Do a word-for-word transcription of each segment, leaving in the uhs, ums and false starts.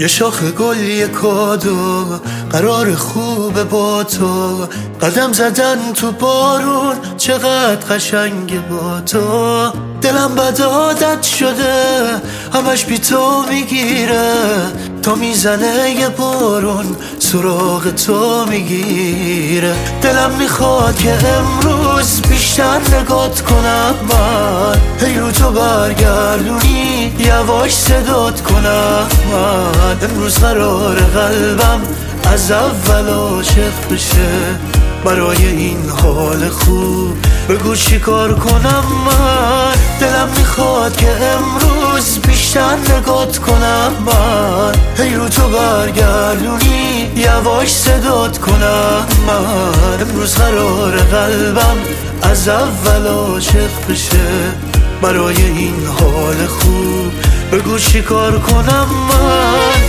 یه شاخ گل یه کادو قرار خوبه با تو، قدم زدن تو بارون چقدر قشنگه با تو. دلم بد عادت شده همش بی تو میگیره، تا میزنه یه بارون سراغ تو میگیره. دلم میخواد که امروز بیشتر نگات کنم من، هی رو تو برگردونی یواش صدات کنم من. امروز قرار قلبم از اول عاشق بشه، برای این حال خوب بگو چی کار کنم من. دلم میخواد که امروز بیشتر نگات کنم من، هی رو تو برگردونی یواش صدات کنم من. امروز قرار قلبم از اول عاشق بشه، برای این حال خوب بگو چی کار کنم من.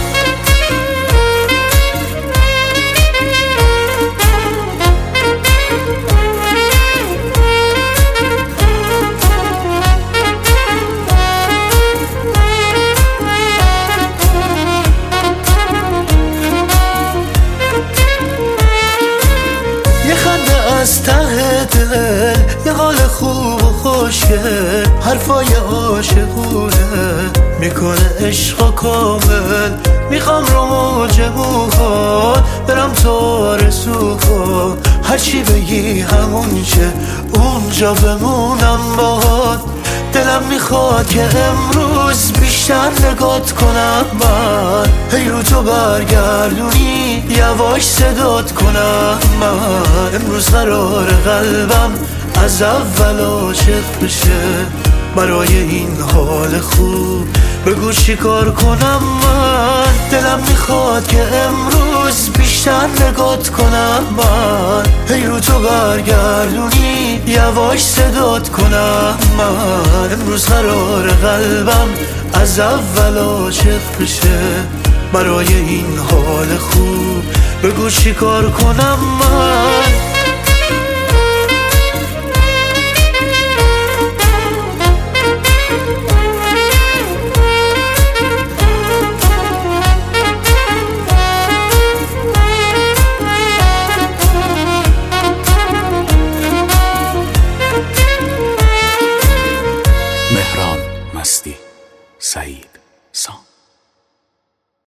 از ته دل یه حال خوب و خوشگل، حرفای عاشقونه میکنه عشق کامل. میخوام رو موج موهات برم تو آرزو کن، هرچی بگی همون چه اونجا بمونم باهات. دلم میخواد که امروز بیشتر نگات کنم من، هی رو تو برگردونی یواش صدات کنم من. امروز قرار قلبم از اول عاشق بشه، برای این حال خوب بگو چی کار کنم من. دلم میخواد که امروز بیشتر نگات کنم من، هی رو تو برگردونی یواش صدات کنم من. امروز قرار قلبم از اول عاشق بشه، برای این حال خوب بگو چی کار کنم من.